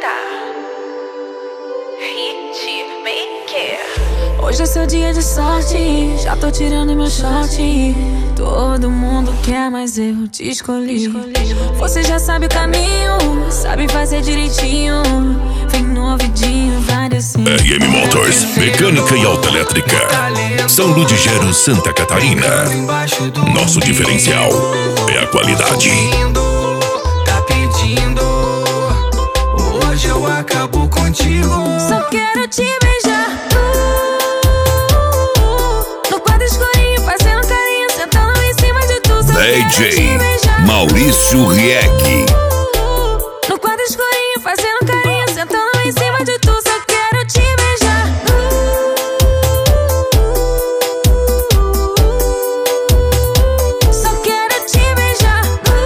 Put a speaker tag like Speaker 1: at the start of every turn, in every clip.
Speaker 1: Hitmaker. Hoje é seu dia de sorte, já tô tirando meu short. Todo mundo quer, mas eu te escolhi. Você já sabe o caminho, sabe fazer direitinho. Vem no ouvidinho, vai descendo.
Speaker 2: RM Motors, mecânica e autoelétrica. São Ludgero, Santa Catarina. Nosso diferencial é a qualidade.
Speaker 3: Tá pedindo, hoje eu acabo contigo.
Speaker 1: Só quero te beijar. No quadro escurinho, fazendo carinho, sentando em cima de tu. Só
Speaker 2: DJ Maurício Rieg.
Speaker 1: No quadro escurinho, fazendo carinho, sentando em cima de tu. Só quero te beijar. Só quero te beijar.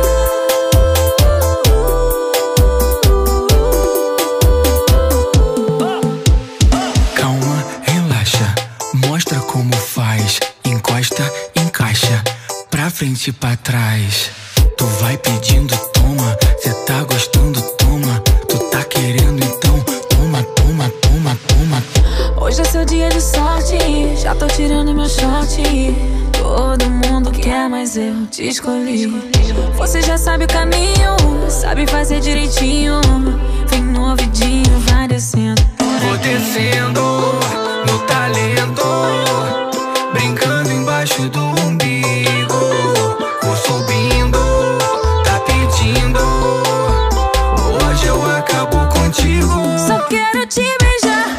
Speaker 3: Calma, relaxa, mostra como faz. Encosta, encaixa, pra frente e pra trás. Tu vai pedindo, toma, cê tá gostando, toma. Tu tá querendo, então toma, toma, toma, toma.
Speaker 1: Hoje é seu dia de sorte, já tô tirando meu short. Todo mundo quer, mas eu te escolhi. Você já sabe o caminho, sabe fazer direitinho. Vem no ouvidinho, vai descendo.
Speaker 3: Vou descendo no talento, brincando embaixo do umbigo. Vou subindo, tá pedindo, hoje eu acabo contigo.
Speaker 1: Só quero te beijar.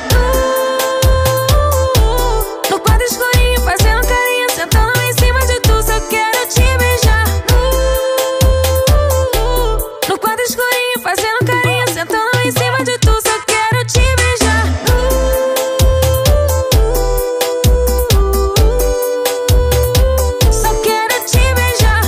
Speaker 1: No quadro escurinho, fazendo carinho, sentando em cima de tu. Só quero te beijar. No quadro escurinho, fazendo carinho, sentando em cima de tu. Só quero te beijar. Só quero te beijar.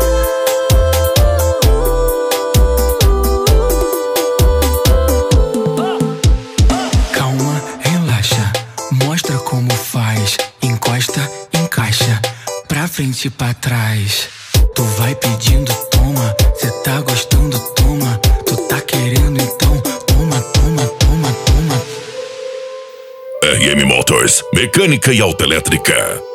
Speaker 3: Calma, relaxa, mostra como faz. Encosta, encaixa, pra frente e pra trás. Tu vai pedindo, toma, cê tá gostando, toma. Tu tá querendo, então toma, toma, toma, toma.
Speaker 2: RM Motors, mecânica e autoelétrica.